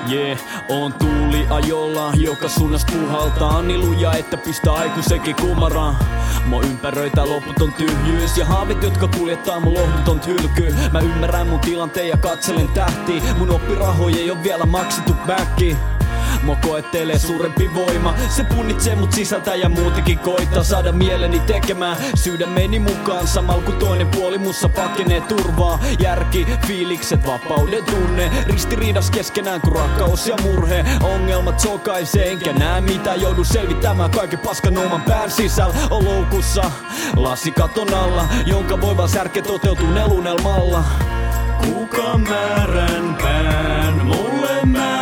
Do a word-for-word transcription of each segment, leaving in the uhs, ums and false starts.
Yeah, on tuuli ajolla, joka suunnas puhaltaa niin luja, että pistää aikuisenkin kumaraan. Mua ympäröitä loputon tyhjyys ja haavit, jotka kuljettaa mun lohduton hylkyy. Mä ymmärrän mun tilanteen ja katselen tähtiä. Mun oppirahoja ei oo vielä maksettu backiin. Mua koettelee suurempi voima. Se punnitsee mut sisältä ja muutenkin koittaa saada mieleni tekemään sydämeni mukaan. Samalla kun toinen puoli mussa pakenee turvaa. Järki, fiilikset, vapauden tunne. Ristiriidas keskenään kun rakkaus ja murhe. Ongelmat sokaisee enkä näe mitä. Joudun selvittämään kaiken paskan oman pään sisällä. On loukussa lasikaton alla, jonka voi vaan särke toteutuneen unelmalla. Kuka määränpään mulle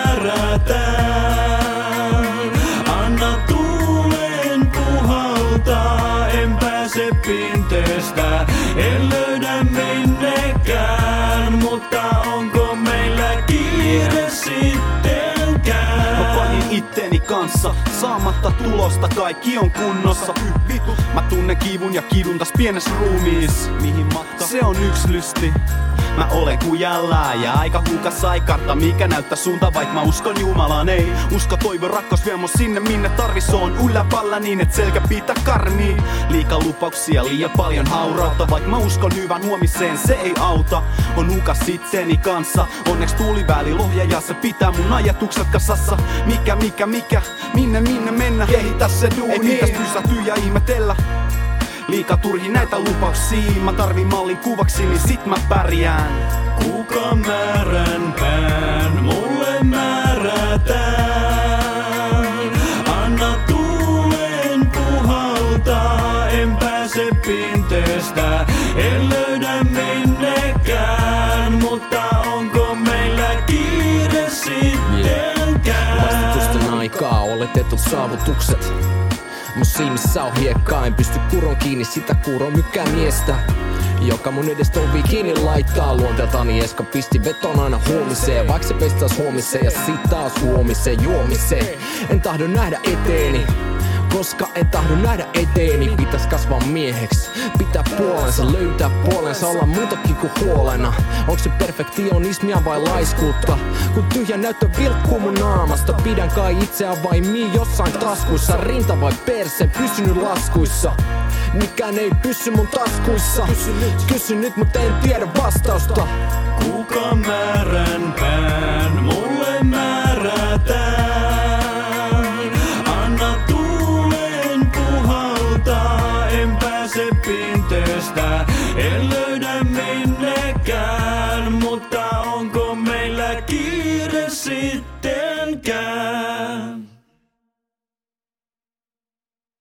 määrätään? Anna tuulen puhaltaa, en pääse pinteestä, en löydä minnekään. Mutta onko meillä kiire sittenkään? Mä panin itteni kanssa, saamatta tulosta, kaikki on kunnossa. Mä tunnen kivun ja kidun täs pienessä ruumiis. Mihin matka? Se on yks lysti. Mä olen kujalla ja aika hukas saikarta, mikä näyttää suunta, vaik mä uskon Jumalaan. Ei usko, toivo, rakkaus vie mun sinne minne tarvis. On yläpalla niin et selkä pitää karmii. Liika lupauksia, liian paljon haurautta, vaik mä uskon hyvän huomiseen, se ei auta. On hukas itseni kanssa, onneks tuuliväli lohja, se pitää mun ajatukset kasassa. Mikä, mikä, mikä, minne, minne mennä? Kehitä se duuni, ei pitäis pysähtyä ja ihmetellä. Liika turhi näitä lupauksia, mä tarvin mallin kuvaksi, niin sit mä pärjään. Kuka määränpään mulle määrätään? Anna tuulen puhaltaa, en pääse pinteestä, en löydä minnekään. Mutta onko meillä kiire sittenkään? Vastutusten aikaa oletetut saavutukset. Mun silmissä on hiekkaa, en pysty kuron kiinni sitä kuron mykää miestä, joka mun edestä ovi kiinni laittaa. Luonteeltani eskapisti veton aina huomiseen, vaik se pestas huomiseen ja sit taas huomiseen juomiseen. En tahdo nähdä eteeni, koska en tahdo nähdä eteeni. Pitäis kasvaa mieheksi, pitää puolensa, löytää puolensa, olla muutakin kuin huolena. Onks se perfektionismia vai laiskuutta? Kun tyhjä näyttö vilkkuu mun naamasta, pidän kai itseään vain mii jossain taskuissa. Rinta vai perse, pysynyt laskuissa, mikään ei pysy mun taskuissa. Kysy nyt, mut en tiedä vastausta. Kuka määränpään mulle määrätään? Anna tuulen puhaltaa, en pääse pinteestä, en löydä minnekään. Mutta onko meillä kiire sittenkään?